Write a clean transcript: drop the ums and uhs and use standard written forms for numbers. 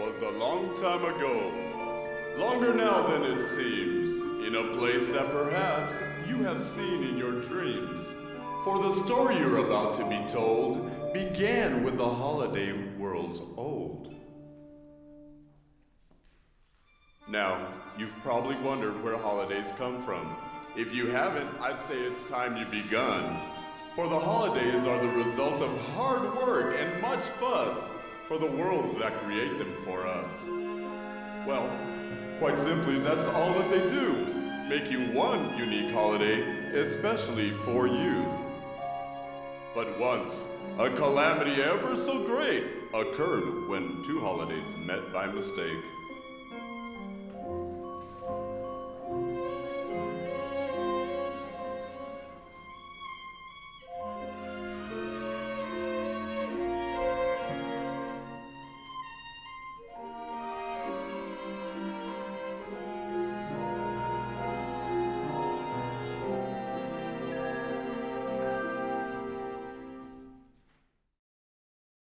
was a long time ago, longer now than it seems, in a place that perhaps you have seen in your dreams. For the story you're about to be told began with the holiday worlds old. Now, you've probably wondered where holidays come from. If you haven't, I'd say it's time you begun. For the holidays are the result of hard work and much fuss for the worlds that create them for us. Well, quite simply, that's all that they do, making one unique holiday especially for you. But once, a calamity ever so great occurred when two holidays met by mistake.